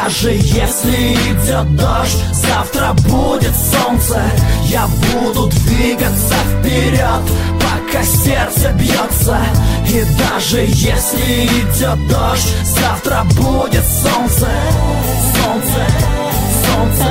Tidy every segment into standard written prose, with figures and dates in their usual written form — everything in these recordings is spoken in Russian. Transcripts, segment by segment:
даже если идет дождь, завтра будет солнце. Я буду двигаться вперед, пока сердце бьется. И даже если идет дождь, завтра будет солнце. Солнце, солнце.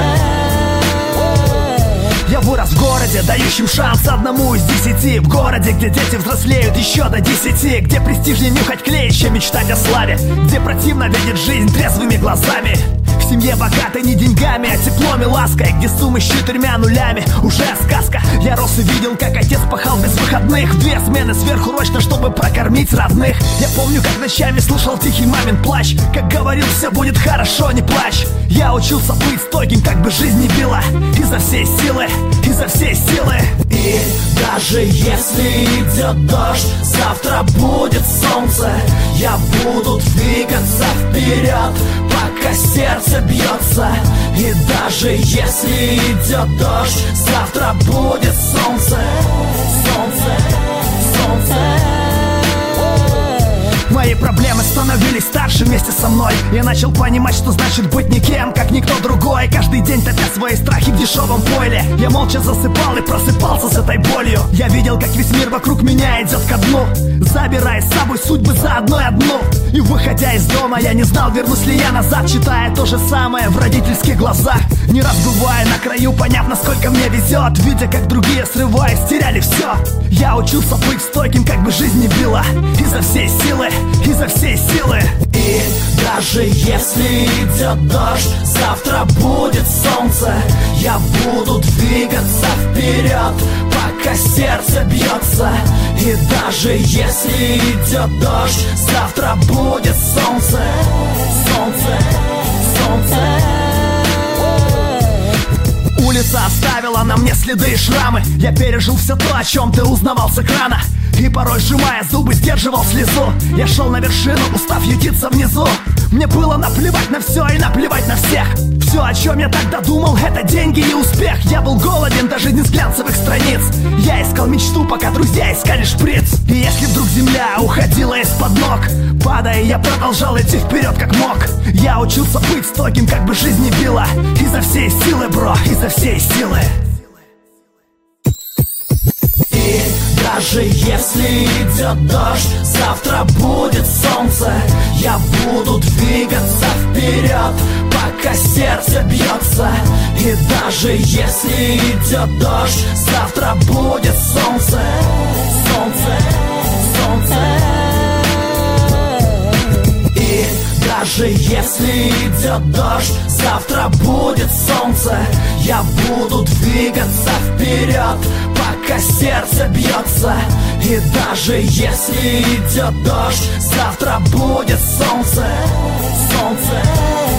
Я вырос в городе, дающим шанс одному из 10. В городе, где дети взрослеют еще до 10. Где престижнее нюхать клей, чем мечтать о славе. Где противно видеть жизнь трезвыми глазами. В семье богатой не деньгами, а теплом и лаской. Где суммы с 4 нулями уже сказка. Я рос и видел, как отец пахал без выходных. 2 смены сверхурочно, чтобы прокормить родных. Я помню, как ночами слышал тихий мамин плач. Как говорил, все будет хорошо, не плачь. Я учился быть стойким, как бы жизнь не била. Изо всей силы, изо всей силы. И даже если идет дождь, завтра будет солнце. Я буду двигаться вперед, пока сердце бьется. И даже если идет дождь, завтра будет солнце. Солнце, солнце. Мои проблемы становились старше вместе со мной. Я начал понимать, что значит быть никем, как никто другой. Каждый день топя свои страхи в дешевом пойле. Я молча засыпал и просыпался с этой болью. Я видел, как весь мир вокруг меня идет ко дну, забирая с собой судьбы за одну. И выходя из дома, я не знал, вернусь ли я назад, читая то же самое в родительских глазах. Не раз бывая на краю, поняв, насколько мне везет, видя, как другие, срываясь, теряли все. Я учился быть стойким, как бы жизнь не била. Изо всей силы, изо всей силы. И даже если идет дождь, завтра будет солнце. Я буду двигаться вперед, пока сердце бьется. И даже если идет дождь, завтра будет солнце. Солнце, солнце. Улица оставила на мне следы и шрамы. Я пережил все то, о чем ты узнавал с экрана. И порой, сжимая зубы, сдерживал слезу. Я шел на вершину, устав ютиться внизу. Мне было наплевать на все и наплевать на всех. Все, о чем я тогда думал, это деньги и успех. Я был голоден даже не с глянцевых страниц. Я искал мечту, пока друзья искали шприц. И если вдруг земля уходила из-под ног, падая, я продолжал идти вперед как мог. Я учился быть стойким, как бы жизнь не била. Изо всей силы, бро, изо всей силы. И даже если идет дождь, завтра будет солнце. Я буду двигаться вперед, пока сердце бьется. И даже если идет дождь, завтра будет солнце. Солнце, солнце. И даже если идет дождь, завтра будет солнце. Я буду двигаться вперед, пока сердце бьется. И даже если идет дождь, завтра будет солнце. Солнце.